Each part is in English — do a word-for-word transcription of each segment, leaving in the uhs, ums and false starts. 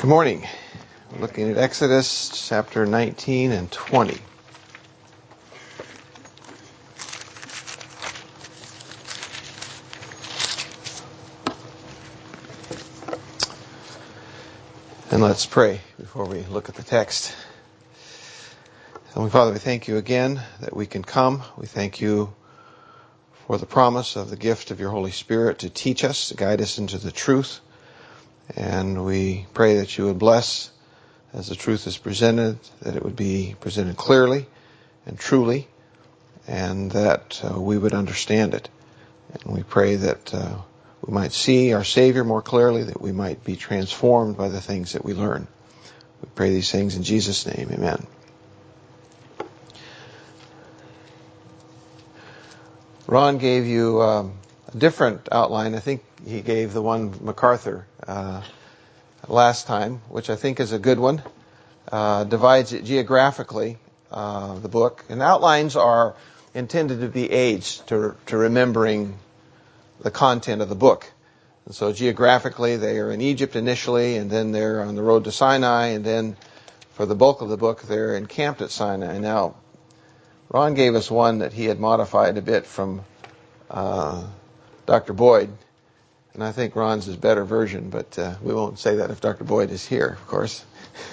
Good morning. We're looking at Exodus chapter nineteen and twenty. And let's pray before we look at the text. Heavenly Father, we thank you again that we can come. We thank you for the promise of the gift of your Holy Spirit to teach us, to guide us into the truth. And we pray that you would bless as the truth is presented, that it would be presented clearly and truly, and that uh, we would understand it. And we pray that uh, we might see our Savior more clearly, that we might be transformed by the things that we learn. We pray these things in Jesus' name. Amen. Ron gave you um, a different outline. I think he gave the one MacArthur uh, last time, which I think is a good one. Uh, divides it geographically, uh, the book. And outlines are intended to be aids to, to remembering the content of the book. And so geographically, they are in Egypt initially, and then they're on the road to Sinai, and then for the bulk of the book, they're encamped at Sinai. Now, Ron gave us one that he had modified a bit from uh, Doctor Boyd, and I think Ron's is a better version, but uh, we won't say that if Doctor Boyd is here, of course.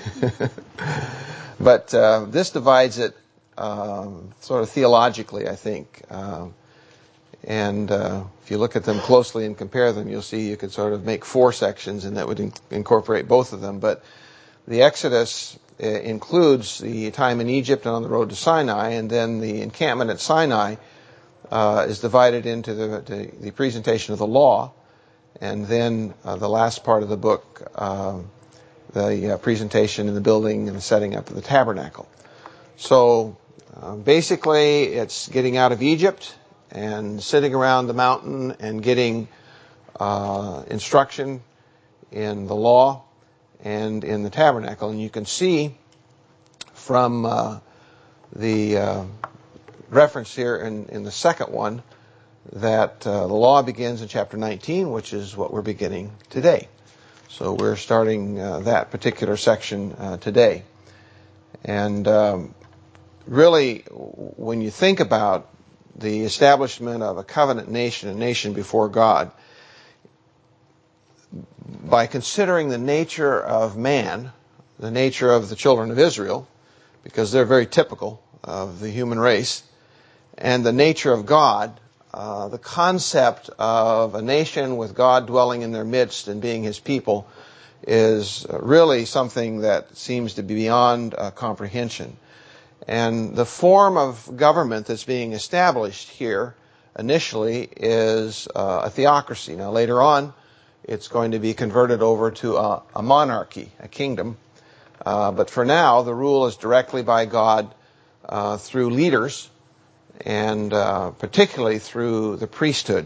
But uh, this divides it um, sort of theologically, I think. Uh, and uh, if you look at them closely and compare them, you'll see you could sort of make four sections, and that would in- incorporate both of them. But the Exodus uh, includes the time in Egypt and on the road to Sinai, and then the encampment at Sinai uh, is divided into the, the, the presentation of the law, and then uh, the last part of the book, uh, the uh, presentation and the building and the setting up of the tabernacle. So uh, basically it's getting out of Egypt and sitting around the mountain and getting uh, instruction in the law and in the tabernacle. And you can see from uh, the uh, reference here in, in the second one that uh, the law begins in chapter nineteen, which is what we're beginning today. So we're starting uh, that particular section uh, today. And um, really, when you think about the establishment of a covenant nation, a nation before God, by considering the nature of man, the nature of the children of Israel, because they're very typical of the human race, and the nature of God, uh, the concept of a nation with God dwelling in their midst and being his people is really something that seems to be beyond uh, comprehension. And the form of government that's being established here initially is uh, a theocracy. Now later on, it's going to be converted over to a, a monarchy, a kingdom. Uh, but for now, the rule is directly by God uh, through leaders, and uh, particularly through the priesthood.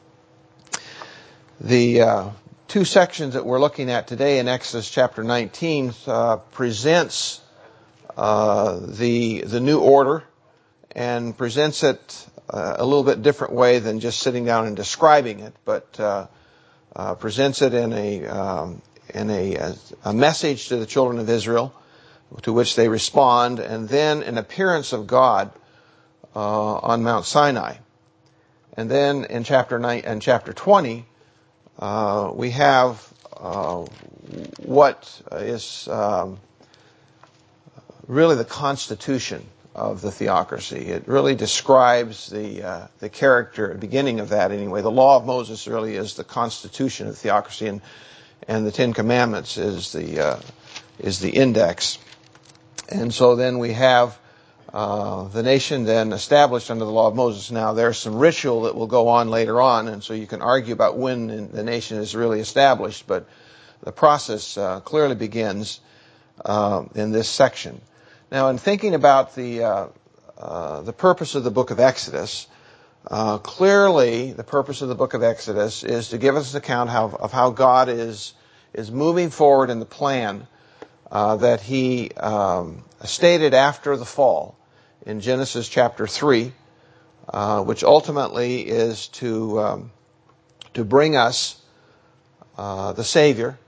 The uh, two sections that we're looking at today in Exodus chapter nineteen uh, presents uh, the the new order, and presents it uh, a little bit different way than just sitting down and describing it, but uh, uh, presents it in a um, in a, a message to the children of Israel, to which they respond, and then an appearance of God Uh, on Mount Sinai. And then in chapter nine and chapter twenty, uh, we have uh, what is um, really the constitution of the theocracy. It really describes the uh, the character, beginning of that anyway. The law of Moses really is the constitution of the theocracy, and and the Ten Commandments is the uh, is the index. And so then we have Uh, the nation then established under the law of Moses. Now there's some ritual that will go on later on, and so you can argue about when the nation is really established, but the process uh, clearly begins uh, in this section. Now in thinking about the uh, uh, the purpose of the book of Exodus, uh, clearly the purpose of the book of Exodus is to give us an account how, of how God is is moving forward in the plan uh, that he um, stated after the fall in Genesis chapter three, uh, which ultimately is to um, to bring us uh, the Savior,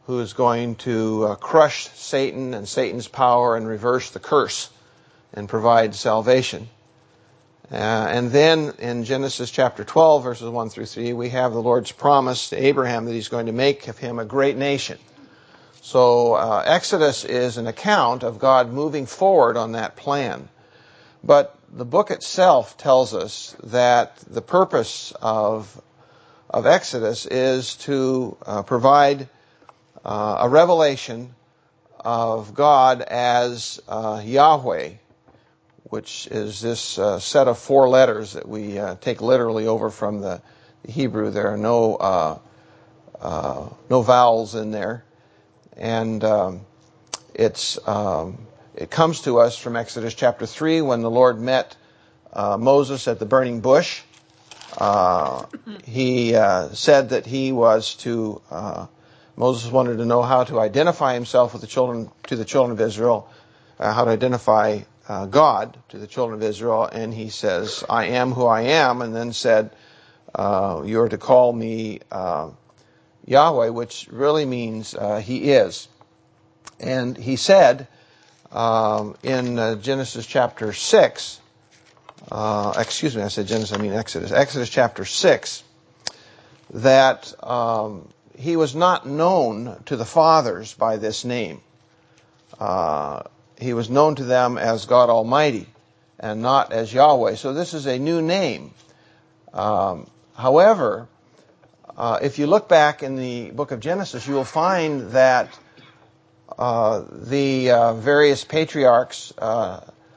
who is going to uh, crush Satan and Satan's power and reverse the curse and provide salvation. Uh, and then in Genesis chapter twelve, verses one through three, we have the Lord's promise to Abraham that he's going to make of him a great nation. So uh, Exodus is an account of God moving forward on that plan. But the book itself tells us that the purpose of, of Exodus is to uh, provide uh, a revelation of God as uh, Yahweh, which is this uh, set of four letters that we uh, take literally over from the, the Hebrew. There are no uh, uh, no vowels in there, and um, it's um, it comes to us from Exodus chapter three when the Lord met uh, Moses at the burning bush. Uh, he uh, said that he was to uh, Moses wanted to know how to identify himself with the children to the children of Israel, uh, how to identify Uh, God to the children of Israel, and he says, I am who I am, and then said, uh, you are to call me uh, Yahweh, which really means uh, he is. And he said um, in uh, Genesis chapter six, uh, excuse me, I said Genesis, I mean Exodus, Exodus chapter six, that um, he was not known to the fathers by this name. Uh, He was known to them as God Almighty and not as Yahweh. So this is a new name. Um, however, uh, if you look back in the book of Genesis, you will find that uh, the uh, various patriarchs uh,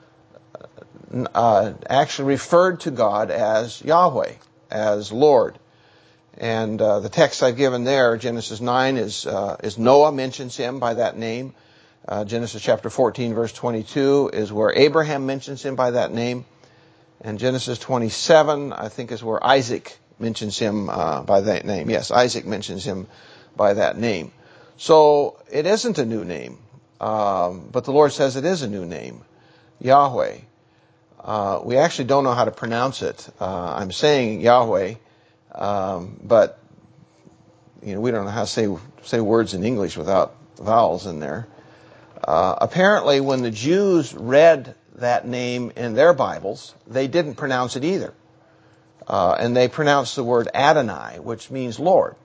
uh, actually referred to God as Yahweh, as Lord. And uh, the text I've given there, Genesis nine, is, uh, is Noah mentions him by that name. Uh, Genesis chapter fourteen, verse twenty-two is where Abraham mentions him by that name. And Genesis twenty-seven, I think, is where Isaac mentions him uh, by that name. Yes, Isaac mentions him by that name. So it isn't a new name, um, but the Lord says it is a new name, Yahweh. Uh, we actually don't know how to pronounce it. Uh, I'm saying Yahweh, um, but you know we don't know how to say say words in English without vowels in there. Uh, apparently, when the Jews read that name in their Bibles, they didn't pronounce it either. Uh, and they pronounced the word Adonai, which means Lord.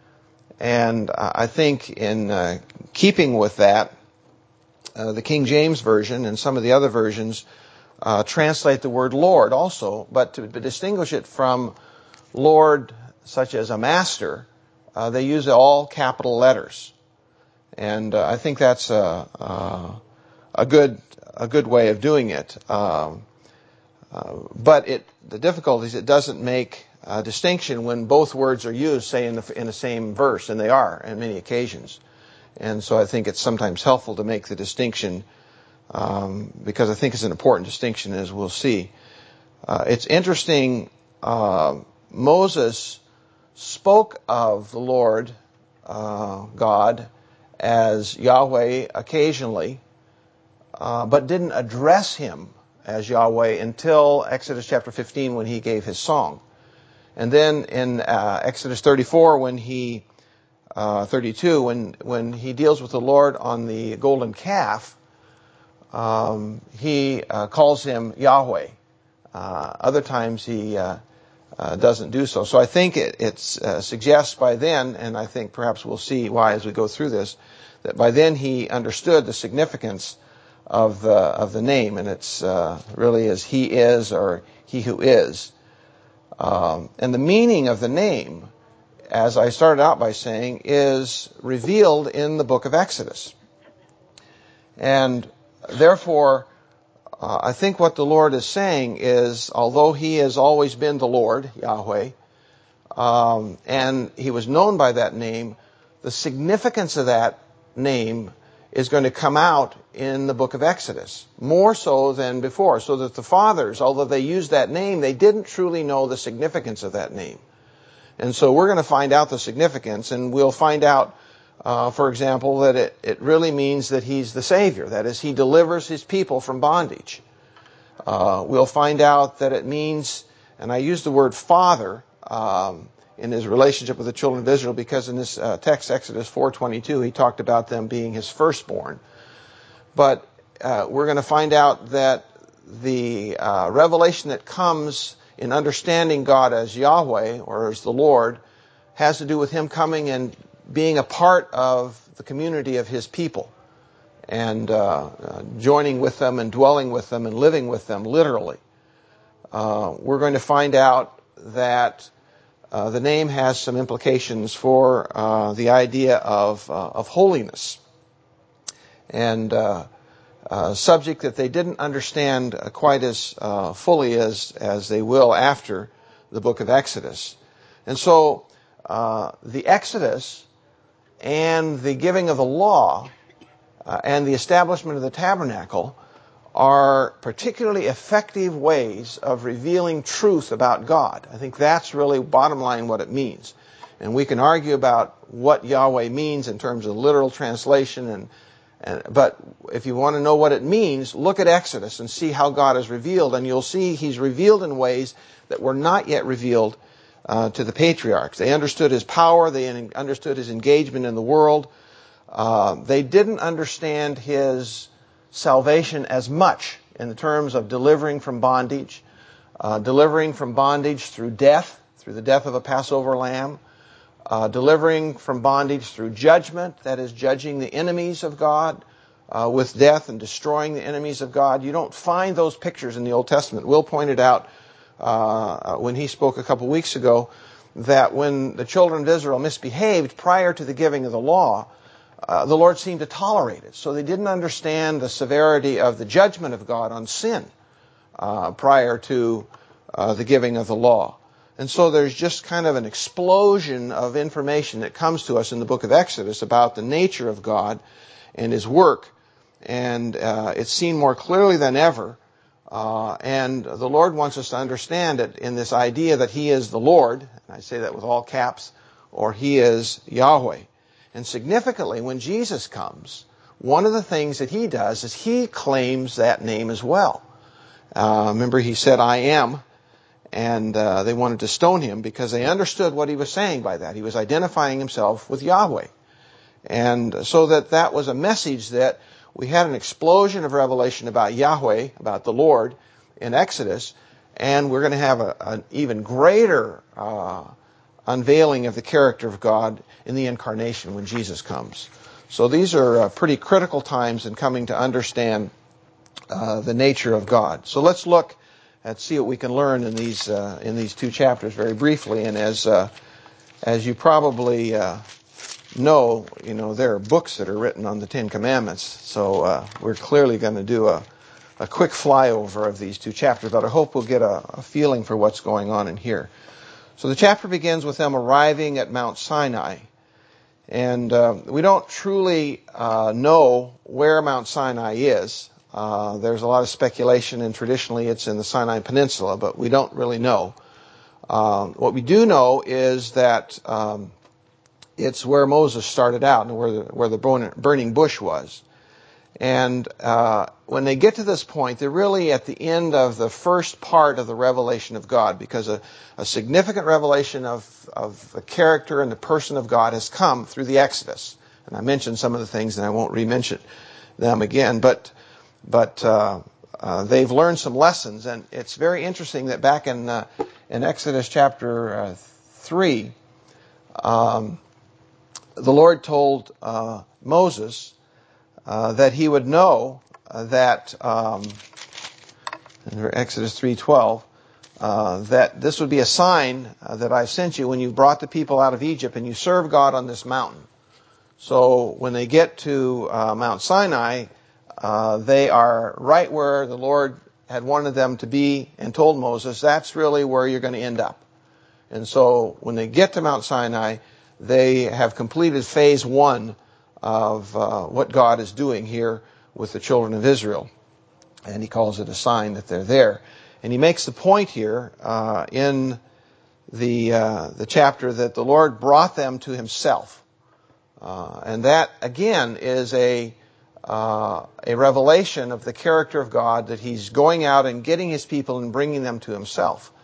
And uh, I think in uh, keeping with that, uh, the King James Version and some of the other versions uh, translate the word Lord also, but to, to distinguish it from Lord such as a master, uh, they use all capital letters. And uh, I think that's a, a, a good a good way of doing it. Um, uh, but it the difficulty is it doesn't make a distinction when both words are used, say in the in the same verse, and they are on many occasions. And so I think it's sometimes helpful to make the distinction um, because I think it's an important distinction, as we'll see. Uh, it's interesting. Uh, Moses spoke of the Lord uh, God as Yahweh occasionally, uh, but didn't address him as Yahweh until Exodus chapter fifteen when he gave his song. And then in uh, Exodus thirty-four, when he, uh, thirty-two, when, when he deals with the Lord on the golden calf, um, he uh, calls him Yahweh. Uh, other times he uh, uh, doesn't do so. So I think it it's, uh, suggests by then, and I think perhaps we'll see why as we go through this, that by then he understood the significance of the of the name, and it's uh, really as he is or he who is. Um, and the meaning of the name, as I started out by saying, is revealed in the book of Exodus. And therefore, uh, I think what the Lord is saying is, although he has always been the Lord, Yahweh, um, and he was known by that name, the significance of that name is going to come out in the book of Exodus, more so than before, so that the fathers, although they used that name, they didn't truly know the significance of that name. And so we're going to find out the significance, and we'll find out, uh, for example, that it, it really means that he's the Savior. That is, he delivers his people from bondage. Uh, we'll find out that it means, and I use the word Father um, in his relationship with the children of Israel, because in this uh, text, Exodus four twenty-two, he talked about them being his firstborn. But uh, we're going to find out that the uh, revelation that comes in understanding God as Yahweh, or as the Lord, has to do with him coming and being a part of the community of his people, and uh, uh, joining with them and dwelling with them and living with them, literally. Uh, we're going to find out that uh, the name has some implications for uh, the idea of, uh, of holiness, and uh, a subject that they didn't understand quite as uh, fully as, as they will after the book of Exodus. And so uh, the Exodus and the giving of the law uh, and the establishment of the tabernacle are particularly effective ways of revealing truth about God. I think that's really bottom line what it means. And we can argue about what Yahweh means in terms of literal translation, and, and but if you want to know what it means, look at Exodus and see how God is revealed, and you'll see he's revealed in ways that were not yet revealed uh, to the patriarchs. They understood his power, they understood his engagement in the world. Uh, they didn't understand his salvation as much in the terms of delivering from bondage, uh, delivering from bondage through death, through the death of a Passover lamb, uh, delivering from bondage through judgment, that is, judging the enemies of God uh, with death and destroying the enemies of God. You don't find those pictures in the Old Testament. Will pointed out uh, when he spoke a couple weeks ago that when the children of Israel misbehaved prior to the giving of the law, Uh, the Lord seemed to tolerate it. So they didn't understand the severity of the judgment of God on sin uh, prior to uh, the giving of the law. And so there's just kind of an explosion of information that comes to us in the book of Exodus about the nature of God and his work. And uh, it's seen more clearly than ever. Uh, and the Lord wants us to understand it in this idea that he is the Lord, and I say that with all caps, or he is Yahweh. And significantly, when Jesus comes, one of the things that he does is he claims that name as well. Uh, remember, he said, I am, and uh, they wanted to stone him because they understood what he was saying by that. He was identifying himself with Yahweh. And so that that was a message that we had an explosion of revelation about Yahweh, about the Lord, in Exodus, and we're going to have a, an even greater uh unveiling of the character of God in the incarnation when Jesus comes. So these are uh, pretty critical times in coming to understand uh, the nature of God. So let's look and see what we can learn in these uh, in these two chapters very briefly. And as uh, as you probably uh, know, you know there are books that are written on the Ten Commandments. So uh, we're clearly going to do a a quick flyover of these two chapters, but I hope we'll get a, a feeling for what's going on in here. So the chapter begins with them arriving at Mount Sinai. And uh, we don't truly uh, know where Mount Sinai is. Uh, there's a lot of speculation, and traditionally it's in the Sinai Peninsula, but we don't really know. Um, what we do know is that um, it's where Moses started out and where the, where the burning bush was. And uh, when they get to this point, they're really at the end of the first part of the revelation of God, because a, a significant revelation of, of the character and the person of God has come through the Exodus. And I mentioned some of the things, and I won't re-mention them again, but but uh, uh, they've learned some lessons. And it's very interesting that back in uh, in Exodus chapter uh, three, um, the Lord told uh, Moses Uh, that he would know uh, that um, in Exodus three twelve uh, that this would be a sign uh, that I've sent you when you brought the people out of Egypt and you serve God on this mountain. So when they get to uh, Mount Sinai, uh, they are right where the Lord had wanted them to be and told Moses that's really where you're going to end up. And so when they get to Mount Sinai, they have completed phase one of uh, what God is doing here with the children of Israel. And he calls it a sign that they're there. And he makes the point here uh, in the uh, the chapter that the Lord brought them to himself. Uh, and that, again, is a uh, a revelation of the character of God, that he's going out and getting his people and bringing them to himself.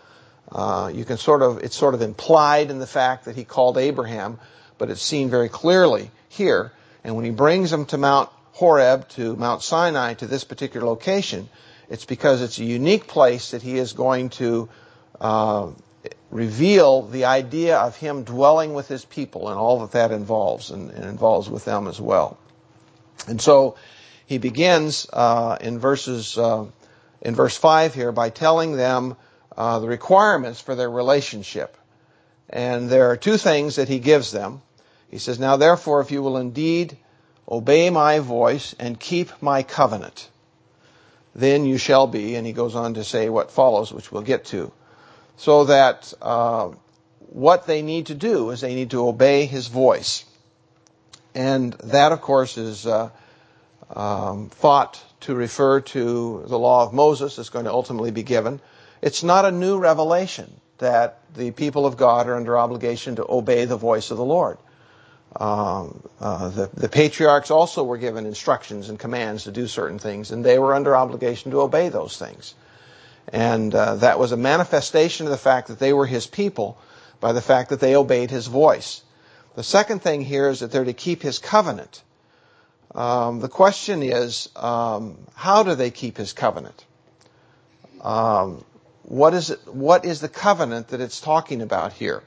Uh, you can sort of, it's sort of implied in the fact that he called Abraham, but it's seen very clearly here. And when he brings them to Mount Horeb, to Mount Sinai, to this particular location, it's because it's a unique place that he is going to uh, reveal the idea of him dwelling with his people and all that that involves, and, and involves with them as well. And so he begins uh, in verses uh, in verse five here by telling them uh, the requirements for their relationship. And there are two things that he gives them. He says, "Now therefore, if you will indeed obey my voice and keep my covenant, then you shall be," and he goes on to say what follows, which we'll get to. So that uh, what they need to do is they need to obey his voice. And that, of course, is uh, um, thought to refer to the law of Moses that's going to ultimately be given. It's not a new revelation that the people of God are under obligation to obey the voice of the Lord. Um, uh, the, the patriarchs also were given instructions and commands to do certain things, and they were under obligation to obey those things. And uh, that was a manifestation of the fact that they were his people by the fact that they obeyed his voice. The second thing here is that they're to keep his covenant. Um, the question is, um, how do they keep his covenant? Um, what is it, what is the covenant that it's talking about here?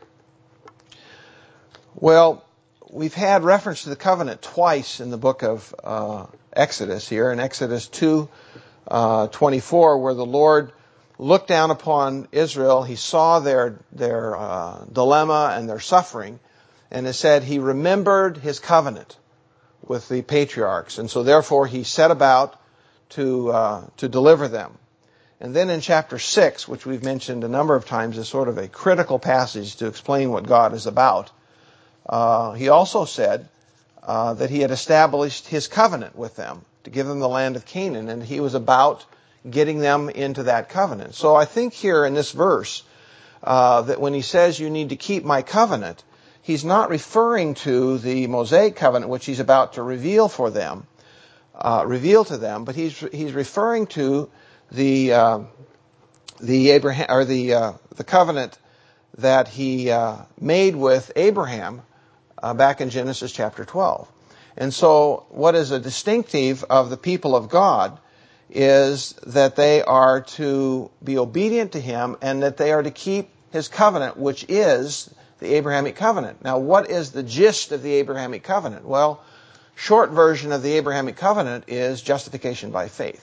Well, we've had reference to the covenant twice in the book of uh, Exodus here, in Exodus two twenty-four, where the Lord looked down upon Israel. He saw their their uh, dilemma and their suffering, and it said he remembered his covenant with the patriarchs, and so therefore he set about to uh, to deliver them. And then in chapter six, which we've mentioned a number of times as sort of a critical passage to explain what God is about, uh, he also said uh, that he had established his covenant with them to give them the land of Canaan, and he was about getting them into that covenant. So I think here in this verse uh, that when he says you need to keep my covenant, he's not referring to the Mosaic covenant which he's about to reveal for them, uh, reveal to them, but he's he's referring to the uh, the Abraham or the uh, the covenant that he uh, made with Abraham uh, back in Genesis chapter twelve. And so what is a distinctive of the people of God is that they are to be obedient to him and that they are to keep his covenant, which is the Abrahamic covenant. Now, what is the gist of the Abrahamic covenant? Well, short version of the Abrahamic covenant is justification by faith.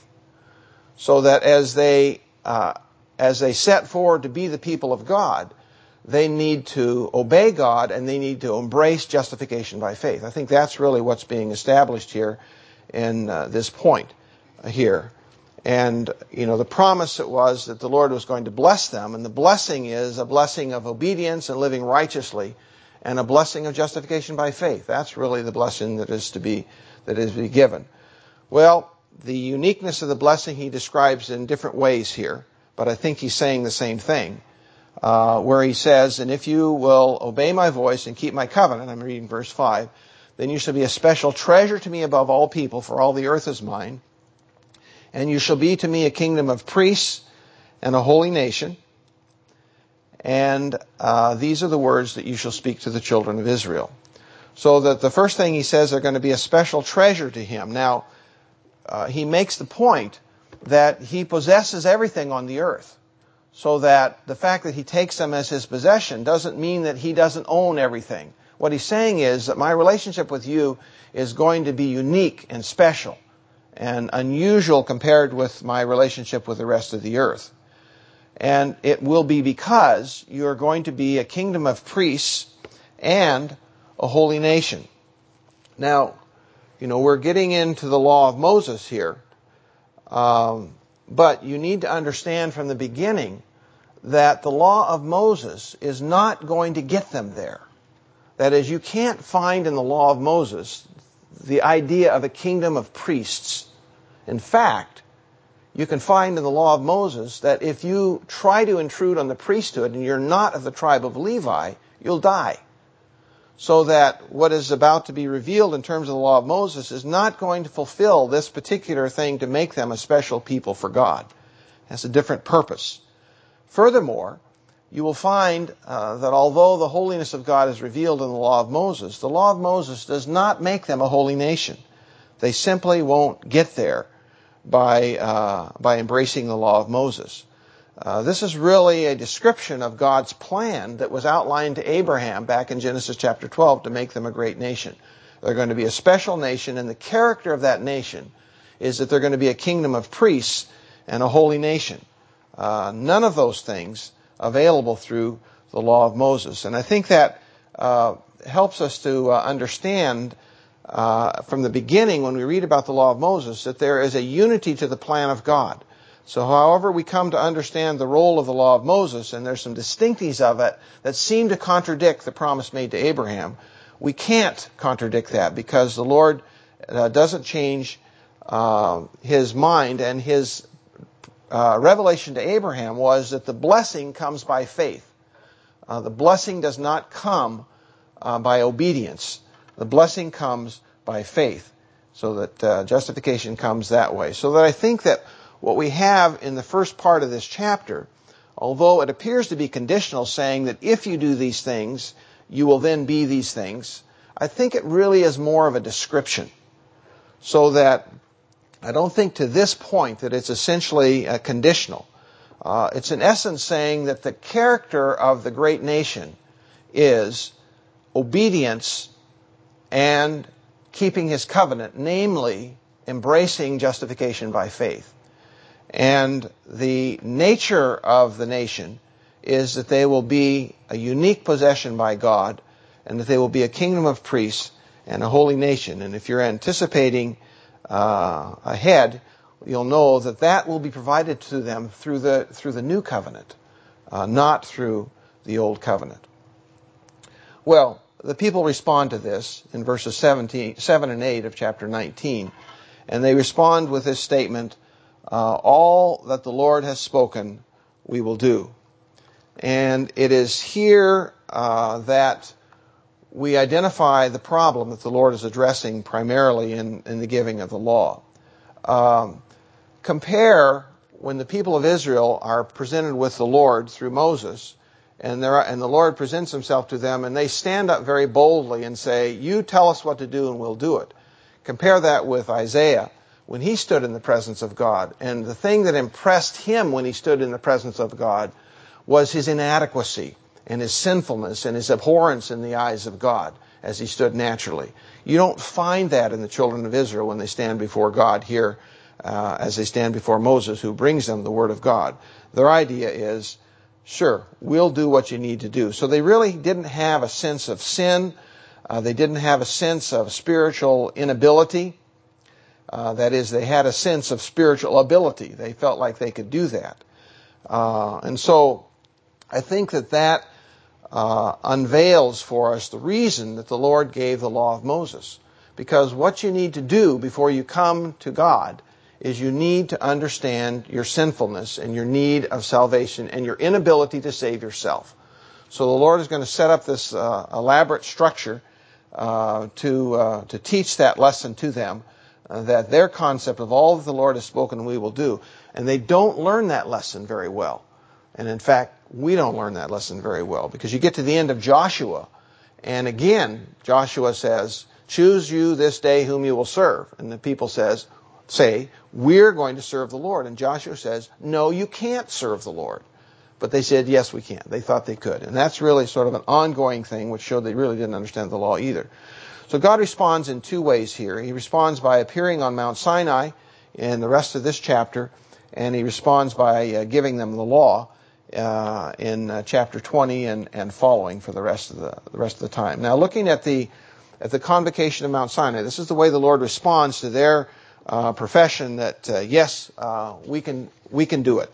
So that as they uh, as they set forward to be the people of God, they need to obey God and they need to embrace justification by faith. I think that's really what's being established here in uh, this point uh, here. And, you know, the promise it was that the Lord was going to bless them, and the blessing is a blessing of obedience and living righteously, and a blessing of justification by faith. That's really the blessing that is to be that is to be given. Well, the uniqueness of the blessing he describes in different ways here, but I think he's saying the same thing, uh, where he says, "And if you will obey my voice and keep my covenant," I'm reading verse five, "then you shall be a special treasure to me above all people, for all the earth is mine. And you shall be to me a kingdom of priests and a holy nation. And uh, these are the words that you shall speak to the children of Israel." So that the first thing he says, they're going to be a special treasure to him. Now, uh, he makes the point that he possesses everything on the earth. So that the fact that he takes them as his possession doesn't mean that he doesn't own everything. What he's saying is that my relationship with you is going to be unique and special and unusual compared with my relationship with the rest of the earth. And it will be because you're going to be a kingdom of priests and a holy nation. Now, you know, we're getting into the law of Moses here, um, but you need to understand from the beginning that the law of Moses is not going to get them there. That is, you can't find in the law of Moses the idea of a kingdom of priests. In fact, you can find in the law of Moses that if you try to intrude on the priesthood and you're not of the tribe of Levi, you'll die. So that what is about to be revealed in terms of the law of Moses is not going to fulfill this particular thing to make them a special people for God. It has a different purpose. Furthermore, you will find uh, that although the holiness of God is revealed in the law of Moses, the law of Moses does not make them a holy nation. They simply won't get there by uh, by embracing the law of Moses. Uh, this is really a description of God's plan that was outlined to Abraham back in Genesis chapter twelve to make them a great nation. They're going to be a special nation, and the character of that nation is that they're going to be a kingdom of priests and a holy nation. Uh, none of those things available through the law of Moses. And I think that uh, helps us to uh, understand uh, from the beginning when we read about the law of Moses that there is a unity to the plan of God. So however we come to understand the role of the law of Moses, and there's some distinctives of it that seem to contradict the promise made to Abraham, we can't contradict that because the Lord uh, doesn't change uh, His mind, and His uh, revelation to Abraham was that the blessing comes by faith. Uh, the blessing does not come uh, by obedience. The blessing comes by faith, so that uh, justification comes that way. So that I think that what we have in the first part of this chapter, although it appears to be conditional, saying that if you do these things, you will then be these things, I think it really is more of a description. So that I don't think to this point that it's essentially uh, conditional. Uh, it's in essence saying that the character of the great nation is obedience and keeping His covenant, namely embracing justification by faith. And the nature of the nation is that they will be a unique possession by God, and that they will be a kingdom of priests and a holy nation. And if you're anticipating uh, ahead, you'll know that that will be provided to them through the through the new covenant, uh, not through the old covenant. Well, the people respond to this in verses seventeen, seven and eight of chapter nineteen, and they respond with this statement, Uh, all that the Lord has spoken, we will do. And it is here uh, that we identify the problem that the Lord is addressing primarily in, in the giving of the law. Um, compare when the people of Israel are presented with the Lord through Moses, and, there are, and the Lord presents Himself to them, and they stand up very boldly and say, you tell us what to do and we'll do it. Compare that with Isaiah, when he stood in the presence of God. And the thing that impressed him when he stood in the presence of God was his inadequacy and his sinfulness and his abhorrence in the eyes of God as he stood naturally. You don't find that in the children of Israel when they stand before God here uh, as they stand before Moses, who brings them the Word of God. Their idea is, sure, we'll do what you need to do. So they really didn't have a sense of sin. Uh, they didn't have a sense of spiritual inability. Uh, that is, they had a sense of spiritual ability. They felt like they could do that. Uh, and so I think that that uh, unveils for us the reason that the Lord gave the law of Moses. Because what you need to do before you come to God is you need to understand your sinfulness and your need of salvation and your inability to save yourself. So the Lord is going to set up this uh, elaborate structure uh, to uh, to teach that lesson to them, uh, that their concept of all that the Lord has spoken we will do. And they don't learn that lesson very well. And in fact, we don't learn that lesson very well, because you get to the end of Joshua, and again, Joshua says, choose you this day whom you will serve. And the people says, say, we're going to serve the Lord. And Joshua says, no, you can't serve the Lord. But they said, yes, we can. They thought they could. And that's really sort of an ongoing thing, which showed they really didn't understand the law either. So God responds in two ways here. He responds by appearing on Mount Sinai in the rest of this chapter, and he responds by uh, giving them the law uh, in uh, chapter twenty and, and following for the rest of the, the rest of the time. Now, looking at the at the convocation of Mount Sinai, this is the way the Lord responds to their uh, profession that uh, yes, uh, we can we can do it.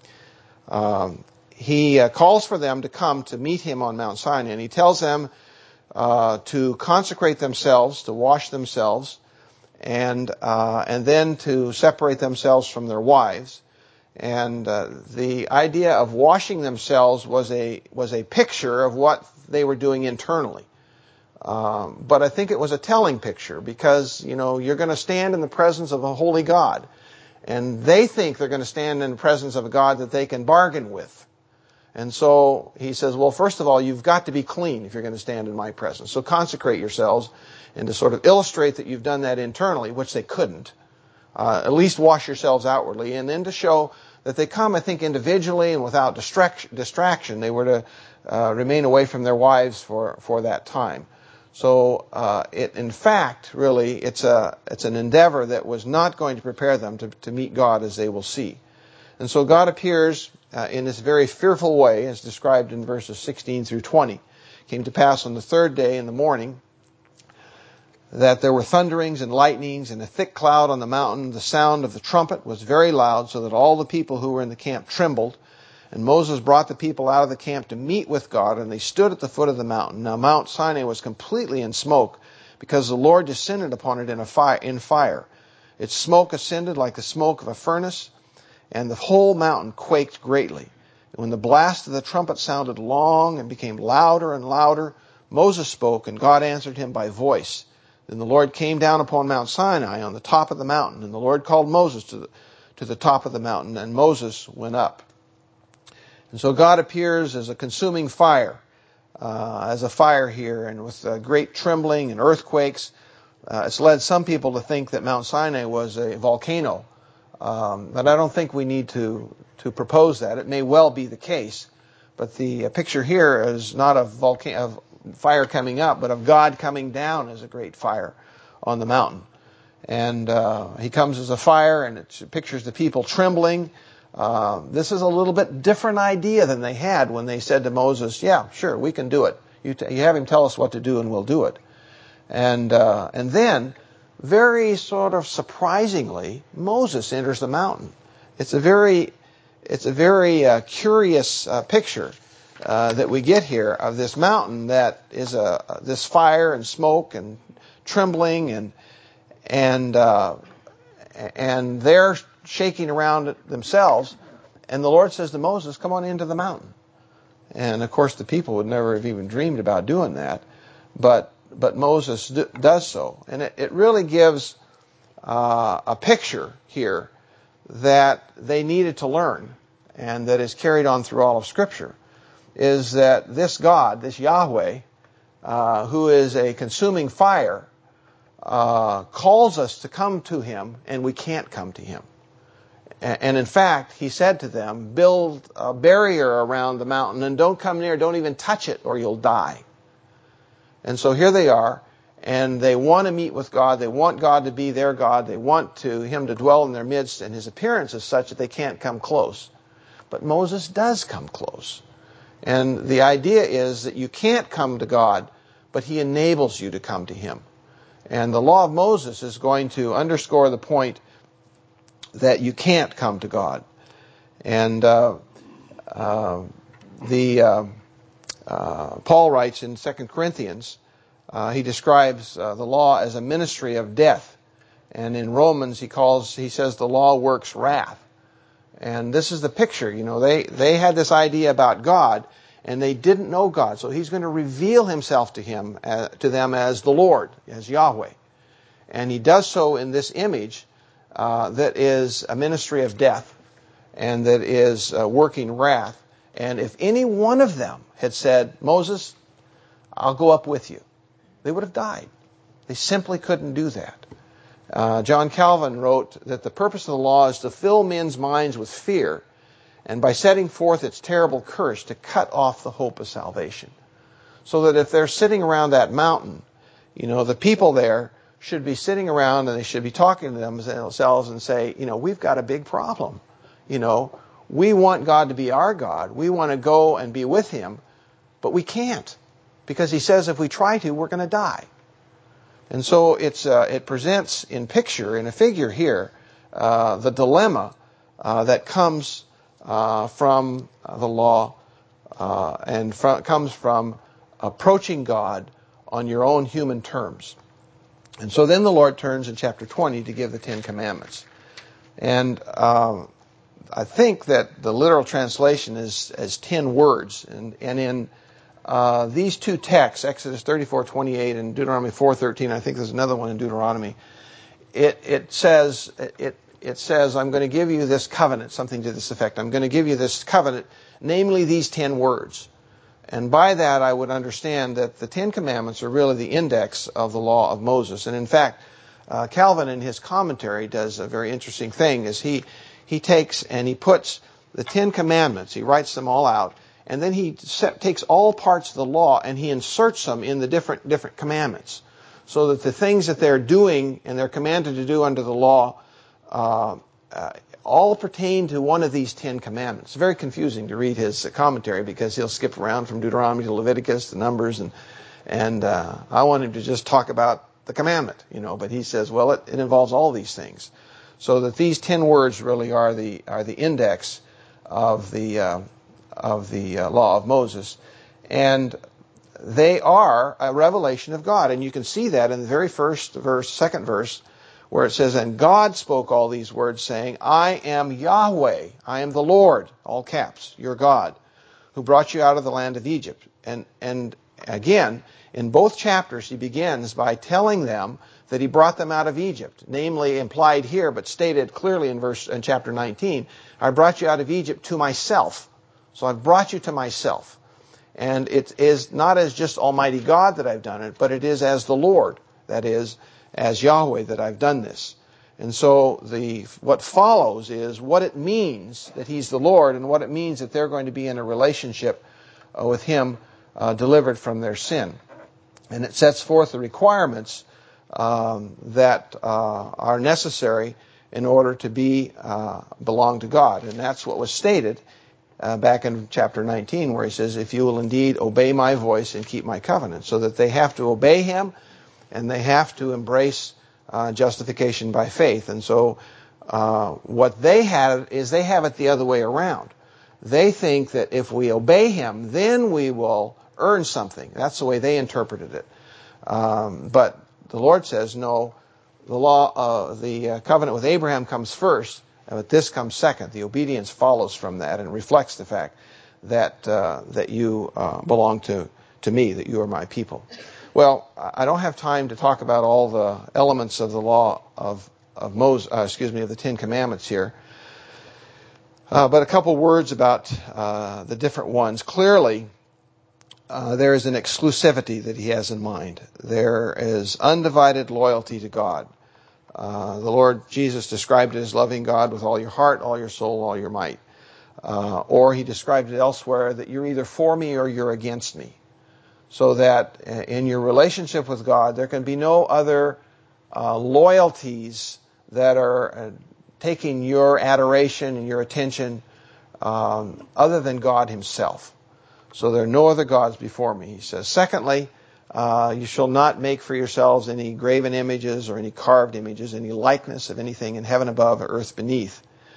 Um, he uh, calls for them to come to meet him on Mount Sinai, and he tells them uh, to consecrate themselves, to wash themselves, and uh, and then to separate themselves from their wives. And uh, the idea of washing themselves was a was a picture of what they were doing internally. Um, but I think it was a telling picture, because, you know, you're going to stand in the presence of a holy God. And they think they're going to stand in the presence of a God that they can bargain with. And so he says, well, first of all, you've got to be clean if you're going to stand in my presence. So consecrate yourselves, and to sort of illustrate that you've done that internally, which they couldn't. Uh, at least wash yourselves outwardly, and then to show that they come, I think, individually and without distraction. distraction. They were to uh, remain away from their wives for, for that time. So, uh, it, in fact, really, it's a it's an endeavor that was not going to prepare them to, to meet God, as they will see. And so God appears uh, in this very fearful way, as described in verses sixteen through twenty. It came to pass on the third day in the morning that there were thunderings and lightnings and a thick cloud on the mountain. The sound of the trumpet was very loud, so that all the people who were in the camp trembled. And Moses brought the people out of the camp to meet with God, and they stood at the foot of the mountain. Now Mount Sinai was completely in smoke, because the Lord descended upon it in a fire, in fire. Its smoke ascended like the smoke of a furnace, and the whole mountain quaked greatly. And when the blast of the trumpet sounded long and became louder and louder, Moses spoke, and God answered him by voice. Then the Lord came down upon Mount Sinai on the top of the mountain, and the Lord called Moses to the, to the top of the mountain, and Moses went up. And so God appears as a consuming fire, uh, as a fire here, and with uh, great trembling and earthquakes. Uh, it's led some people to think that Mount Sinai was a volcano, um, but I don't think we need to, to propose that. It may well be the case, but the uh, picture here is not of volcano, fire coming up, but of God coming down as a great fire on the mountain. And uh, he comes as a fire, and it pictures the people trembling. Uh, this is a little bit different idea than they had when they said to Moses, yeah, sure, we can do it. You, t- you have him tell us what to do, and we'll do it. And uh, and then, very sort of surprisingly, Moses enters the mountain. It's a very, it's a very uh, curious uh, picture Uh, that we get here of this mountain that is a this fire and smoke and trembling, and and uh, and they're shaking around themselves, and the Lord says to Moses, "Come on into the mountain." And of course, the people would never have even dreamed about doing that, but but Moses do, does so, and it, it really gives uh, a picture here that they needed to learn, and that is carried on through all of Scripture. Is that this God, this Yahweh, uh, who is a consuming fire, uh, calls us to come to him, and we can't come to him. And, and in fact, he said to them, build a barrier around the mountain, and don't come near, don't even touch it, or you'll die. And so here they are, and they want to meet with God, they want God to be their God, they want to him to dwell in their midst, and his appearance is such that they can't come close. But Moses does come close. And the idea is that you can't come to God, but he enables you to come to him. And the law of Moses is going to underscore the point that you can't come to God. And uh, uh, the uh, uh, Paul writes in Second Corinthians, uh, he describes uh, the law as a ministry of death. And in Romans, he calls, he says the law works wrath. And this is the picture, you know, they, they had this idea about God, and they didn't know God. So he's going to reveal himself to him, uh, to them as the Lord, as Yahweh. And he does so in this image uh, that is a ministry of death, and that is uh, working wrath. And if any one of them had said, Moses, I'll go up with you, they would have died. They simply couldn't do that. Uh, John Calvin wrote that the purpose of the law is to fill men's minds with fear, and by setting forth its terrible curse, to cut off the hope of salvation. So that if they're sitting around that mountain, you know, the people there should be sitting around, and they should be talking to themselves and say, you know, we've got a big problem. You know, we want God to be our God. We want to go and be with him, but we can't, because he says if we try to, we're going to die. And so it's uh, it presents in picture, in a figure here, uh, the dilemma uh, that comes uh, from the law uh, and from, comes from approaching God on your own human terms. And so then the Lord turns in chapter twenty to give the Ten Commandments. And uh, I think that the literal translation is as ten words. And, and in Uh, these two texts, Exodus thirty-four twenty-eight and Deuteronomy four thirteen, I think there's another one in Deuteronomy, it, it says, it it says, I'm going to give you this covenant, something to this effect. I'm going to give you this covenant, namely these ten words. And by that, I would understand that the Ten Commandments are really the index of the law of Moses. And in fact, uh, Calvin in his commentary does a very interesting thing, is he, he takes and he puts the Ten Commandments, he writes them all out, and then he set, takes all parts of the law and he inserts them in the different, different commandments. So that the things that they're doing and they're commanded to do under the law uh, uh, all pertain to one of these Ten Commandments. It's very confusing to read his commentary because he'll skip around from Deuteronomy to Leviticus to Numbers, and and uh, I want him to just talk about the commandment, you know. But he says, well, it, it involves all these things, so that these ten words really are the are the index of the uh, of the uh, law of Moses, and they are a revelation of God, and you can see that in the very first verse, second verse, where it says, and God spoke all these words, saying, I am Yahweh, I am the Lord, all caps, your God, who brought you out of the land of Egypt. And and again, in both chapters, he begins by telling them that he brought them out of Egypt, namely implied here, but stated clearly in verse in chapter nineteen, I brought you out of Egypt to myself. So I've brought you to myself. And it is not as just Almighty God that I've done it, but it is as the Lord, that is, as Yahweh, that I've done this. And so the what follows is what it means that He's the Lord, and what it means that they're going to be in a relationship uh, with Him, uh, delivered from their sin. And it sets forth the requirements um, that uh, are necessary in order to be uh, belong to God. And that's what was stated Uh, back in chapter nineteen, where he says, if you will indeed obey my voice and keep my covenant, so that they have to obey him and they have to embrace uh, justification by faith. And so uh, what they have is they have it the other way around. They think that if we obey him, then we will earn something. That's the way they interpreted it. Um, but the Lord says, no, the law, uh, the uh, covenant with Abraham comes first, but this comes second. The obedience follows from that and reflects the fact that uh, that you uh, belong to, to me, that you are my people. Well, I don't have time to talk about all the elements of the law of of Moses, uh, excuse me, of the Ten Commandments here. Uh, but a couple words about uh, the different ones. Clearly, uh, there is an exclusivity that he has in mind. There is undivided loyalty to God. Uh, the Lord Jesus described it as loving God with all your heart, all your soul, all your might. Uh, or he described it elsewhere that you're either for me or you're against me. So that in your relationship with God, there can be no other uh, loyalties that are uh, taking your adoration and your attention um, other than God himself. So there are no other gods before me, he says. Secondly, Uh, you shall not make for yourselves any graven images or any carved images, any likeness of anything in heaven above or earth beneath.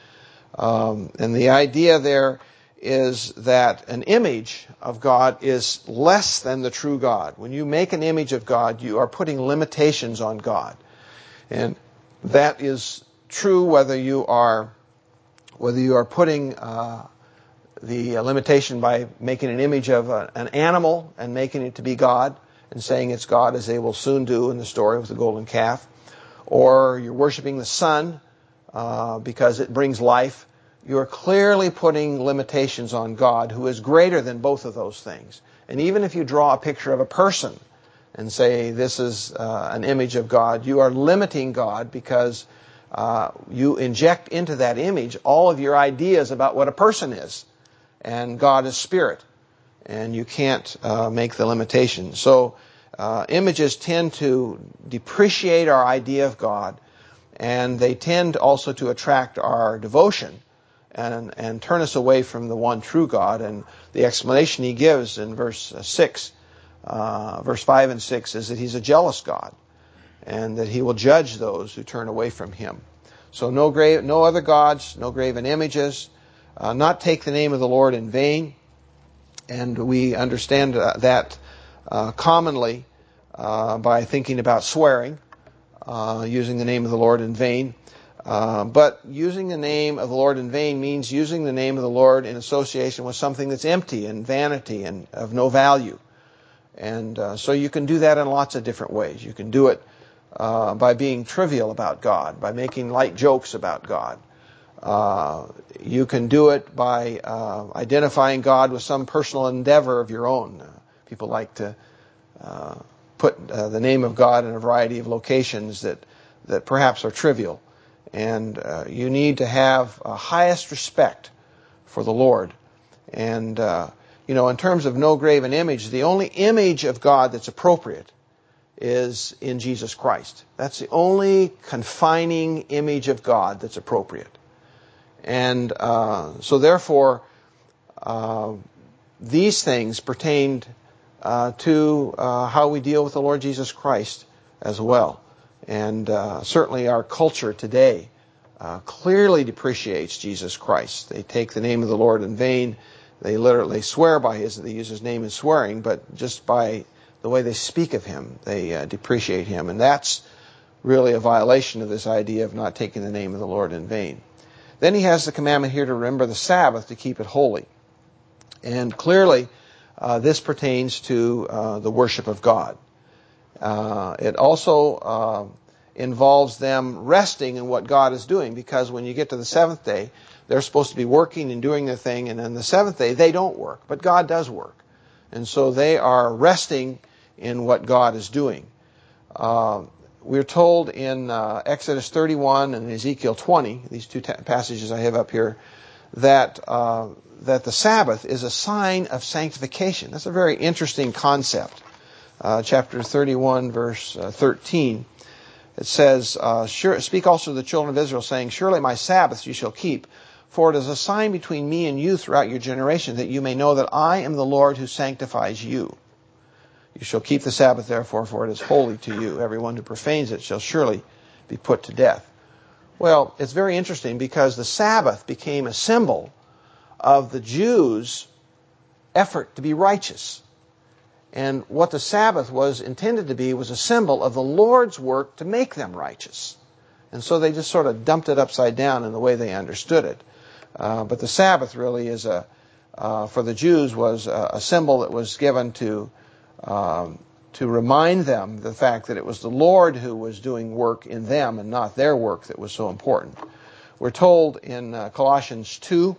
Um, and the idea there is that an image of God is less than the true God. When you make an image of God, you are putting limitations on God. And that is true whether you are whether you are putting uh, the limitation by making an image of a, an animal and making it to be God, and saying it's God, as they will soon do in the story with the golden calf, or you're worshiping the sun uh, because it brings life, you're clearly putting limitations on God, who is greater than both of those things. And even if you draw a picture of a person and say this is uh, an image of God, you are limiting God because uh, you inject into that image all of your ideas about what a person is. And God is spirit. And you can't uh, make the limitation. So uh, images tend to depreciate our idea of God, and they tend also to attract our devotion and, and turn us away from the one true God. And the explanation he gives in verse six, uh, verse five and six, is that he's a jealous God, and that he will judge those who turn away from him. So no grave, no other gods, no graven images, uh, not take the name of the Lord in vain. And we understand uh, that uh, commonly uh, by thinking about swearing, uh, using the name of the Lord in vain. Uh, but using the name of the Lord in vain means using the name of the Lord in association with something that's empty and vanity and of no value. And uh, so you can do that in lots of different ways. You can do it uh, by being trivial about God, by making light jokes about God. Uh, you can do it by uh, identifying God with some personal endeavor of your own. Uh, people like to uh, put uh, the name of God in a variety of locations that, that perhaps are trivial. And uh, you need to have uh, highest respect for the Lord. And, uh, you know, in terms of no graven image, the only image of God that's appropriate is in Jesus Christ. That's the only confining image of God that's appropriate. And uh, so therefore, uh, these things pertained uh, to uh, how we deal with the Lord Jesus Christ as well. And uh, certainly our culture today uh, clearly depreciates Jesus Christ. They take the name of the Lord in vain. They literally swear by his, they use his name in swearing, but just by the way they speak of him, they uh, depreciate him. And that's really a violation of this idea of not taking the name of the Lord in vain. Then he has the commandment here to remember the Sabbath, to keep it holy. And clearly, uh, this pertains to uh, the worship of God. Uh, it also uh, involves them resting in what God is doing, because when you get to the seventh day, they're supposed to be working and doing their thing, and on the seventh day, they don't work, but God does work. And so they are resting in what God is doing. Uh, we're told in uh, Exodus thirty-one and Ezekiel twenty, these two ta- passages I have up here, that uh, that the Sabbath is a sign of sanctification. That's a very interesting concept. Uh, chapter thirty-one, verse uh, thirteen, it says, uh, sure, "Speak also to the children of Israel, saying, Surely my Sabbaths you shall keep, for it is a sign between me and you throughout your generation, that you may know that I am the Lord who sanctifies you. You shall keep the Sabbath, therefore, for it is holy to you. Everyone who profanes it shall surely be put to death." Well, it's very interesting, because the Sabbath became a symbol of the Jews' effort to be righteous. And what the Sabbath was intended to be was a symbol of the Lord's work to make them righteous. And so they just sort of dumped it upside down in the way they understood it. Uh, but the Sabbath really is a, uh, for the Jews, was a, a symbol that was given to um, to remind them the fact that it was the Lord who was doing work in them and not their work that was so important. We're told in uh, Colossians two,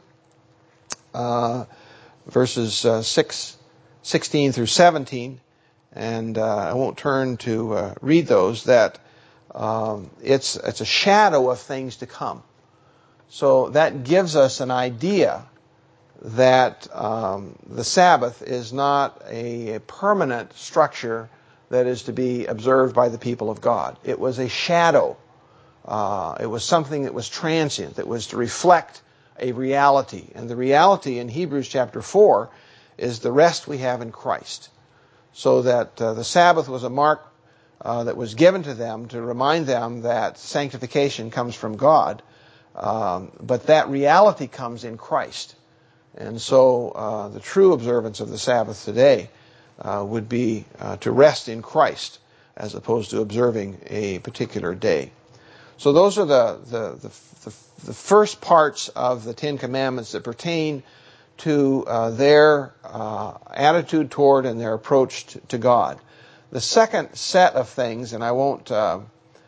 uh, verses uh, six, sixteen through seventeen, and uh, I won't turn to uh, read those, that um, it's it's a shadow of things to come. So that gives us an idea that um, the Sabbath is not a, a permanent structure that is to be observed by the people of God. It was a shadow. Uh, it was something that was transient, that was to reflect a reality. And the reality in Hebrews chapter four is the rest we have in Christ. So that uh, the Sabbath was a mark uh, that was given to them to remind them that sanctification comes from God, um, but that reality comes in Christ. And so uh, the true observance of the Sabbath today uh, would be uh, to rest in Christ as opposed to observing a particular day. So those are the, the, the, the, the first parts of the Ten Commandments that pertain to uh, their uh, attitude toward and their approach to, to God. The second set of things, and I won't, uh,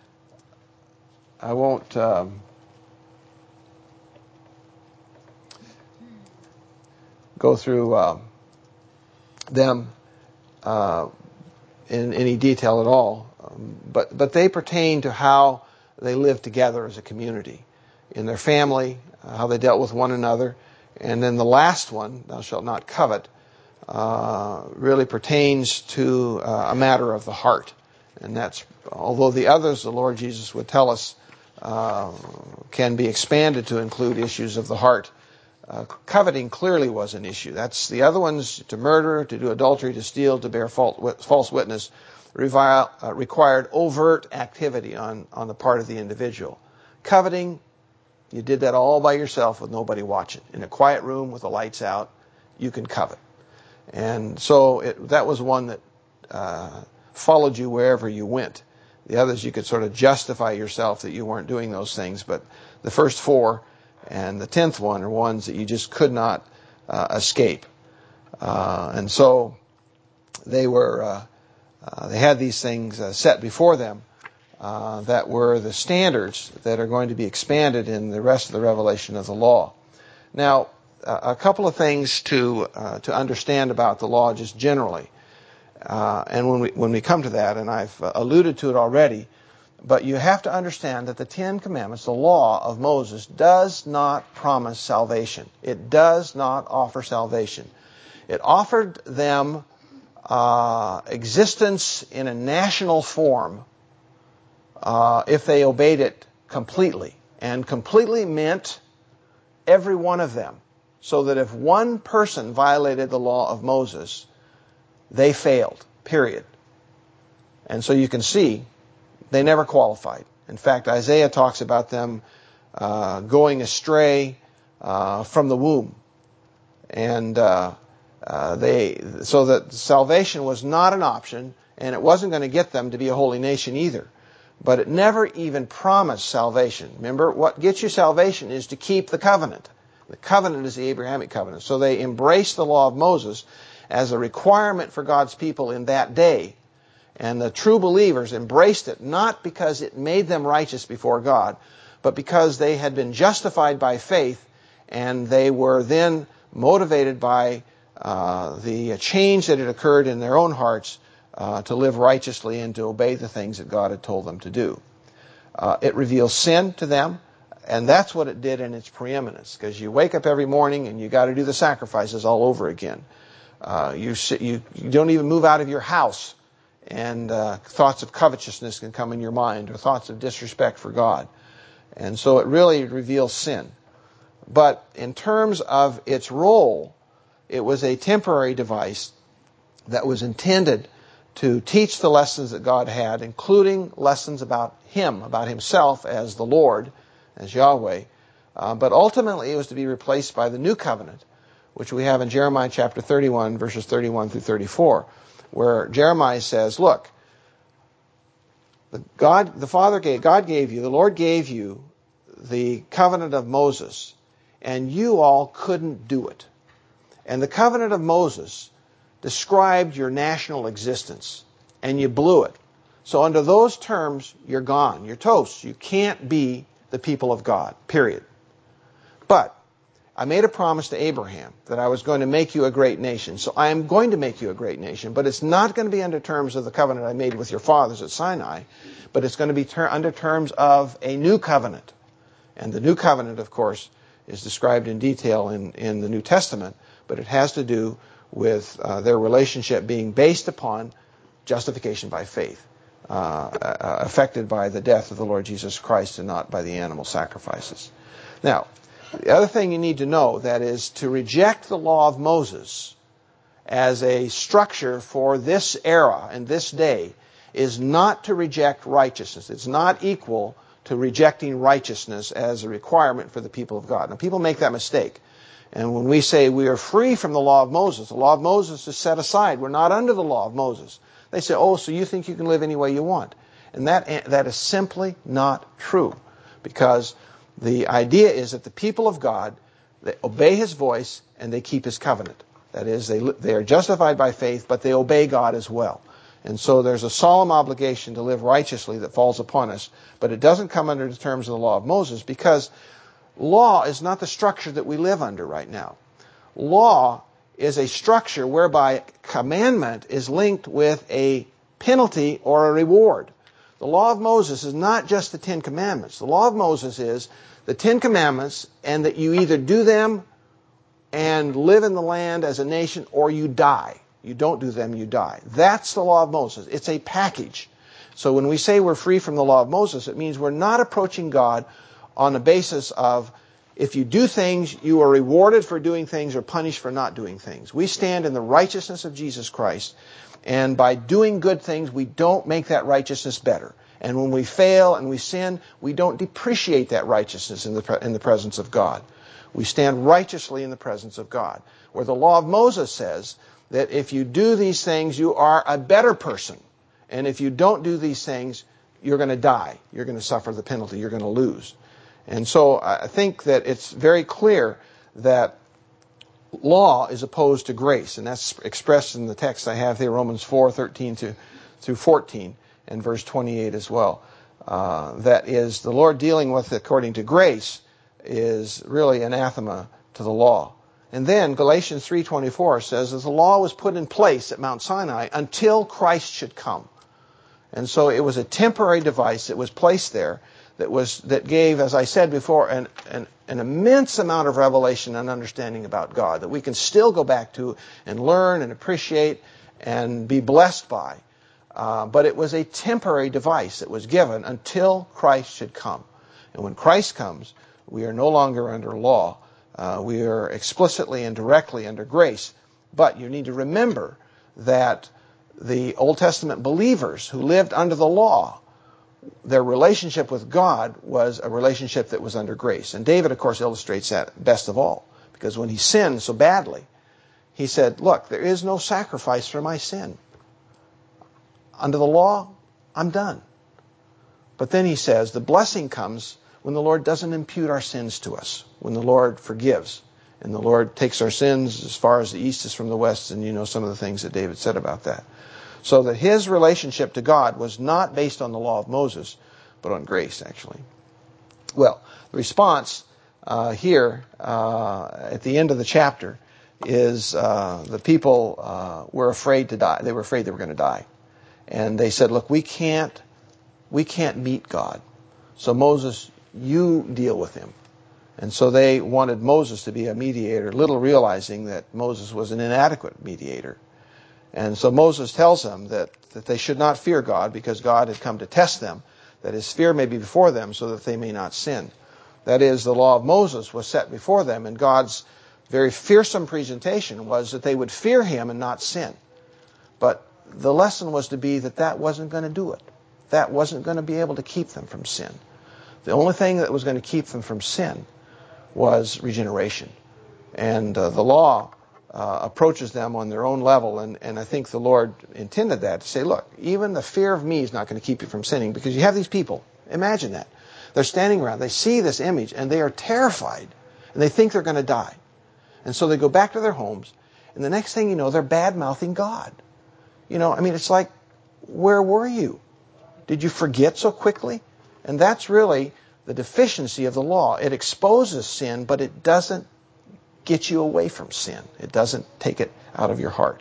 I won't um, go through uh, them uh, in any detail at all, um, but but they pertain to how they live together as a community, in their family, uh, how they dealt with one another, and then the last one, "Thou shalt not covet," uh, really pertains to uh, a matter of the heart, and that's, although the others, the Lord Jesus would tell us, uh, can be expanded to include issues of the heart. Uh, coveting clearly was an issue. That's the other ones: to murder, to do adultery, to steal, to bear false witness, revile, uh, required overt activity on, on the part of the individual. Coveting, you did that all by yourself with nobody watching. In a quiet room with the lights out, you can covet. And so it, that was one that uh, followed you wherever you went. The others, you could sort of justify yourself that you weren't doing those things, but the first four and the tenth one are ones that you just could not uh, escape. Uh, and so they were, uh, uh, they had these things uh, set before them uh, that were the standards that are going to be expanded in the rest of the revelation of the law. Now, uh, a couple of things to uh, to understand about the law just generally. Uh, and when we when we come to that, and I've uh, alluded to it already, but you have to understand that the Ten Commandments, the law of Moses, does not promise salvation. It does not offer salvation. It offered them uh, existence in a national form uh, if they obeyed it completely. And completely meant every one of them. So that if one person violated the law of Moses, they failed, period. And so you can see they never qualified. In fact, Isaiah talks about them uh, going astray uh, from the womb. And uh, uh, they, so that salvation was not an option, and it wasn't going to get them to be a holy nation either. But it never even promised salvation. Remember, what gets you salvation is to keep the covenant. The covenant is the Abrahamic covenant. So they embraced the law of Moses as a requirement for God's people in that day. And the true believers embraced it, not because it made them righteous before God, but because they had been justified by faith, and they were then motivated by uh, the change that had occurred in their own hearts uh, to live righteously and to obey the things that God had told them to do. Uh, it reveals sin to them, and that's what it did in its preeminence, because you wake up every morning and you got to do the sacrifices all over again. Uh, you, you you don't even move out of your house, and uh, thoughts of covetousness can come in your mind, or thoughts of disrespect for God. And so it really reveals sin. But in terms of its role, it was a temporary device that was intended to teach the lessons that God had, including lessons about Him, about Himself as the Lord, as Yahweh. Uh, but ultimately it was to be replaced by the new covenant, which we have in Jeremiah chapter thirty-one, verses thirty-one through thirty-four, where Jeremiah says, look, the God, the Father gave, God gave you, the Lord gave you the covenant of Moses, and you all couldn't do it. And the covenant of Moses described your national existence, and you blew it. So under those terms, you're gone. You're toast. You can't be the people of God, period. But I made a promise to Abraham that I was going to make you a great nation. So I am going to make you a great nation, but it's not going to be under terms of the covenant I made with your fathers at Sinai, but it's going to be ter- under terms of a new covenant. And the new covenant, of course, is described in detail in, in the New Testament, but it has to do with uh, their relationship being based upon justification by faith, uh, uh, affected by the death of the Lord Jesus Christ and not by the animal sacrifices. Now, the other thing you need to know, that is, to reject the law of Moses as a structure for this era and this day is not to reject righteousness. It's not equal to rejecting righteousness as a requirement for the people of God. Now, people make that mistake. And when we say we are free from the law of Moses, the law of Moses is set aside. We're not under the law of Moses. They say, oh, so you think you can live any way you want. And that that is simply not true. Because the idea is that the people of God, they obey His voice and they keep His covenant. That is, they they are justified by faith, but they obey God as well. And so there's a solemn obligation to live righteously that falls upon us, but it doesn't come under the terms of the law of Moses, because law is not the structure that we live under right now. Law is a structure whereby commandment is linked with a penalty or a reward. The law of Moses is not just the Ten Commandments. The law of Moses is the Ten Commandments, and that you either do them and live in the land as a nation, or you die. You don't do them, you die. That's the law of Moses. It's a package. So when we say we're free from the law of Moses, it means we're not approaching God on the basis of, if you do things, you are rewarded for doing things or punished for not doing things. We stand in the righteousness of Jesus Christ, and by doing good things, we don't make that righteousness better. And when we fail and we sin, we don't depreciate that righteousness in the in the presence of God. We stand righteously in the presence of God. Where the law of Moses says that if you do these things, you are a better person. And if you don't do these things, you're going to die. You're going to suffer the penalty. You're going to lose. And so I think that it's very clear that law is opposed to grace. And that's expressed in the text I have here, Romans four, thirteen to, through fourteen, and verse twenty-eight as well. uh, that is the Lord dealing with according to grace is really anathema to the law. And then Galatians three twenty-four says that the law was put in place at Mount Sinai until Christ should come. And so it was a temporary device that was placed there that was that gave, as I said before, an, an, an immense amount of revelation and understanding about God that we can still go back to and learn and appreciate and be blessed by. Uh, but it was a temporary device that was given until Christ should come. And when Christ comes, we are no longer under law. Uh, we are explicitly and directly under grace. But you need to remember that the Old Testament believers who lived under the law, their relationship with God was a relationship that was under grace. And David, of course, illustrates that best of all. Because when he sinned so badly, he said, look, there is no sacrifice for my sin. Under the law, I'm done. But then he says, the blessing comes when the Lord doesn't impute our sins to us, when the Lord forgives, and the Lord takes our sins as far as the east is from the west, and you know some of the things that David said about that. So that his relationship to God was not based on the law of Moses, but on grace, actually. Well, the response uh, here uh, at the end of the chapter is uh, the people uh, were afraid to die. They were afraid they were going to die. And they said, look, we can't, we can't meet God. So Moses, you deal with him. And so they wanted Moses to be a mediator, little realizing that Moses was an inadequate mediator. And so Moses tells them that, that they should not fear God because God had come to test them, that his fear may be before them so that they may not sin. That is, the law of Moses was set before them, and God's very fearsome presentation was that they would fear him and not sin. But the lesson was to be that that wasn't going to do it. That wasn't going to be able to keep them from sin. The only thing that was going to keep them from sin was regeneration. And uh, the law uh, approaches them on their own level, and, and I think the Lord intended that to say, look, even the fear of me is not going to keep you from sinning, because you have these people. Imagine that. They're standing around, they see this image, and they are terrified, and they think they're going to die. And so they go back to their homes, and the next thing you know, they're bad-mouthing God. You know, I mean, it's like, where were you? Did you forget so quickly? And that's really the deficiency of the law. It exposes sin, but it doesn't get you away from sin. It doesn't take it out of your heart.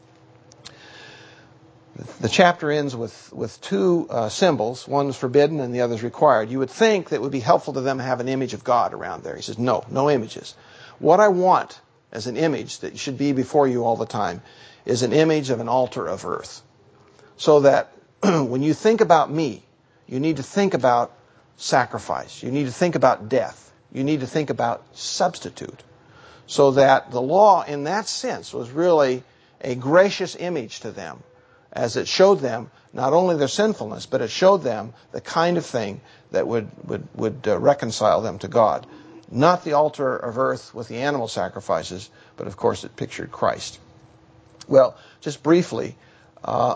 The chapter ends with, with two uh, symbols. One's forbidden and the other's required. You would think that it would be helpful to them to have an image of God around there. He says, no, no images. What I want as an image that should be before you all the time is an image of an altar of earth. So that when you think about me, you need to think about sacrifice. You need to think about death. You need to think about substitute. So that the law, in that sense, was really a gracious image to them, as it showed them not only their sinfulness, but it showed them the kind of thing that would, would, would uh, reconcile them to God. Not the altar of earth with the animal sacrifices, but of course it pictured Christ. Well, just briefly, uh,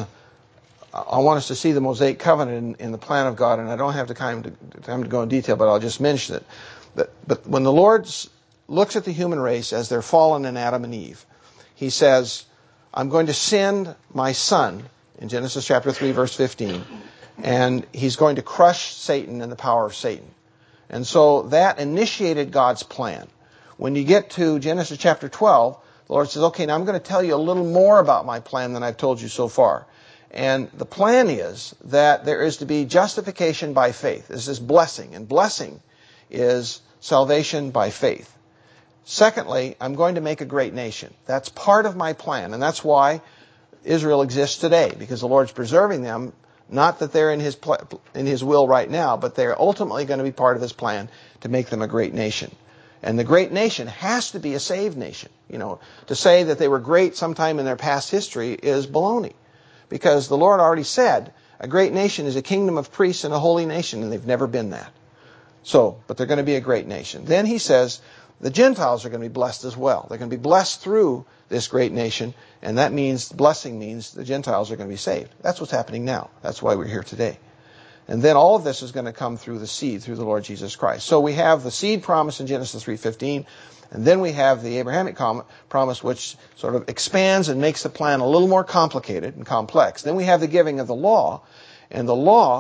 I want us to see the Mosaic covenant in, in the plan of God, and I don't have the time to, time to go in detail, but I'll just mention it. But, but when the Lord looks at the human race as they're fallen in Adam and Eve, he says, I'm going to send my son, in Genesis chapter three, verse fifteen, and he's going to crush Satan and the power of Satan. And so that initiated God's plan. When you get to Genesis chapter twelve, the Lord says, okay, now I'm going to tell you a little more about my plan than I've told you so far. And the plan is that there is to be justification by faith. This is blessing, and blessing is salvation by faith. Secondly, I'm going to make a great nation. That's part of my plan, and that's why Israel exists today, because the Lord's preserving them, not that they're in His pl- in His will right now, but they're ultimately going to be part of His plan to make them a great nation. And the great nation has to be a saved nation. You know, to say that they were great sometime in their past history is baloney, because the Lord already said a great nation is a kingdom of priests and a holy nation, and they've never been that. So, but they're going to be a great nation. Then He says the Gentiles are going to be blessed as well. They're going to be blessed through this great nation, and that means, blessing means the Gentiles are going to be saved. That's what's happening now. That's why we're here today. And then all of this is going to come through the seed, through the Lord Jesus Christ. So we have the seed promise in Genesis three fifteen, and then we have the Abrahamic promise, which sort of expands and makes the plan a little more complicated and complex. Then we have the giving of the law, and the law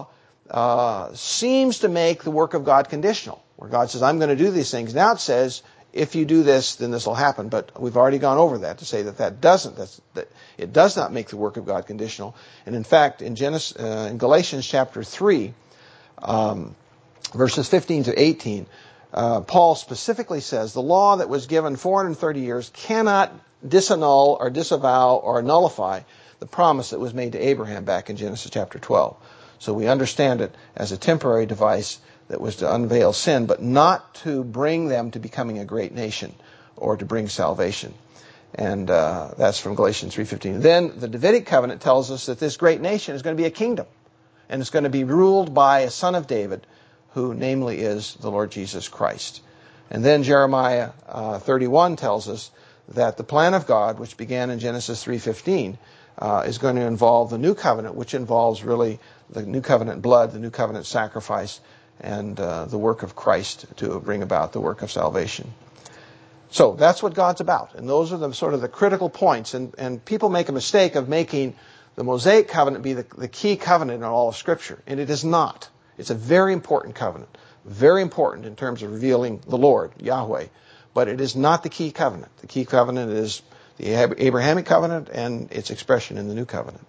uh, seems to make the work of God conditional, where God says, I'm going to do these things. Now it says, if you do this, then this will happen. But we've already gone over that to say that that doesn't, that's, that it does not make the work of God conditional. And in fact, in Genesis, uh, in Galatians chapter three, um, verses fifteen to eighteen, uh, Paul specifically says the law that was given four hundred thirty years cannot disannul or disavow or nullify the promise that was made to Abraham back in Genesis chapter twelve. So we understand it as a temporary device that was to unveil sin, but not to bring them to becoming a great nation or to bring salvation. And uh, that's from Galatians three fifteen. Then the Davidic covenant tells us that this great nation is going to be a kingdom, and it's going to be ruled by a son of David, who namely is the Lord Jesus Christ. And then Jeremiah uh, thirty-one tells us that the plan of God, which began in Genesis three fifteen, uh, is going to involve the new covenant, which involves really the new covenant blood, the new covenant sacrifice, and uh, the work of Christ to bring about the work of salvation. So that's what God's about, and those are the sort of the critical points. And, and people make a mistake of making the Mosaic covenant be the, the key covenant in all of Scripture, and it is not. It's a very important covenant, very important in terms of revealing the Lord, Yahweh, but it is not the key covenant. The key covenant is the Abrahamic covenant and its expression in the new covenant.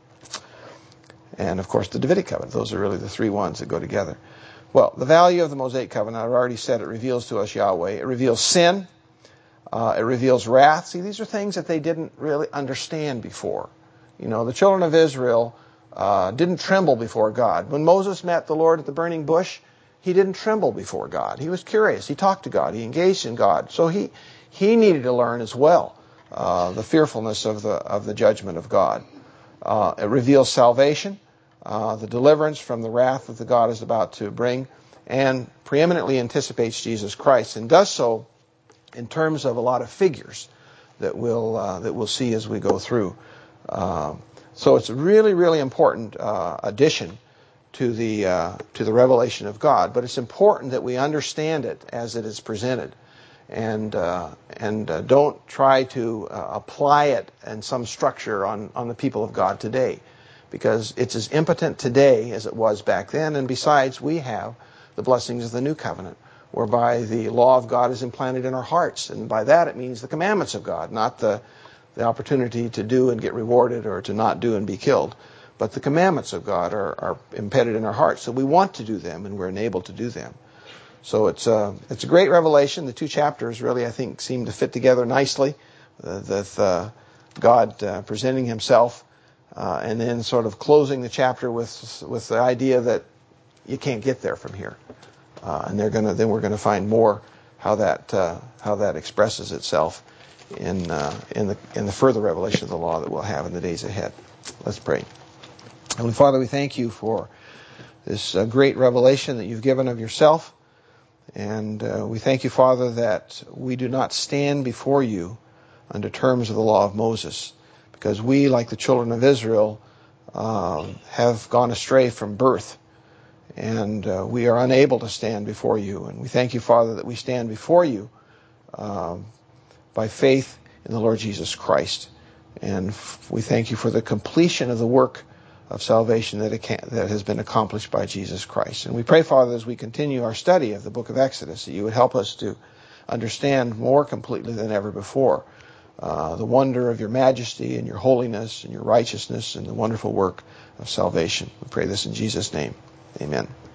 And of course the Davidic covenant. Those are really the three ones that go together. Well, the value of the Mosaic covenant, I've already said, it reveals to us Yahweh. It reveals sin. Uh, it reveals wrath. See, these are things that they didn't really understand before. You know, the children of Israel uh, didn't tremble before God. When Moses met the Lord at the burning bush, he didn't tremble before God. He was curious. He talked to God. He engaged in God. So he he needed to learn as well uh, the fearfulness of the of the judgment of God. Uh, it reveals salvation. Uh, the deliverance from the wrath that the God is about to bring, and preeminently anticipates Jesus Christ, and does so in terms of a lot of figures that we'll uh, that we'll see as we go through. Uh, so it's a really, really important uh, addition to the uh, to the revelation of God. But it's important that we understand it as it is presented, and uh, and uh, don't try to uh, apply it in some structure on on the people of God today, because it's as impotent today as it was back then. And besides, we have the blessings of the new covenant, whereby the law of God is implanted in our hearts. And by that it means the commandments of God, not the, the opportunity to do and get rewarded or to not do and be killed. But the commandments of God are, are embedded in our hearts. So we want to do them, and we're enabled to do them. So it's a, it's a great revelation. The two chapters really, I think, seem to fit together nicely. Uh, with uh, God uh, presenting himself, uh, and then sort of closing the chapter with with the idea that you can't get there from here. Uh, and they're gonna. Then we're going to find more how that uh, how that expresses itself in uh, in the in the further revelation of the law that we'll have in the days ahead. Let's pray. Heavenly Father, we thank you for this uh, great revelation that you've given of yourself, and uh, we thank you, Father, that we do not stand before you under terms of the law of Moses, because we, like the children of Israel, uh, have gone astray from birth. And uh, we are unable to stand before you. And we thank you, Father, that we stand before you um, by faith in the Lord Jesus Christ. And f- we thank you for the completion of the work of salvation that, it can, that has been accomplished by Jesus Christ. And we pray, Father, as we continue our study of the book of Exodus, that you would help us to understand more completely than ever before uh, the wonder of your majesty and your holiness and your righteousness and the wonderful work of salvation. We pray this in Jesus' name. Amen.